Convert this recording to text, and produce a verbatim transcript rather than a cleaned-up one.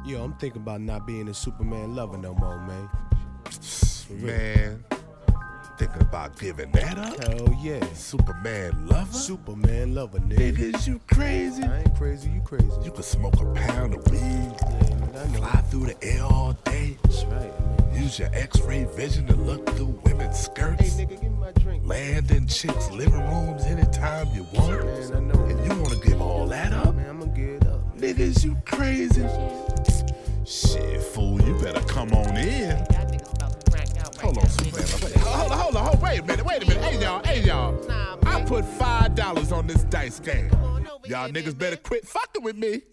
Yo, I'm thinking about not being a Superman lover no more, man. Man, thinking about giving that up? Hell yeah. Superman lover? Superman lover, nigga. Niggas, you crazy? I ain't crazy, you crazy. You could smoke a pound of weed, Yeah, man, I know. fly through the air all day, That's right, man. use your x-ray vision to look through women's skirts, Hey, nigga, give me my drink. land in chicks' living rooms anytime you want, Man, I know. and you wanna give all that up? Man, I'ma get it up. Niggas, you crazy? Shit, fool, you better come on in. Hold on, Superman. Wait, hold on, hold on, hold on. Wait a minute, wait a minute. Hey, y'all, hey, y'all. I put five dollars on this dice game. Y'all niggas better quit fucking with me.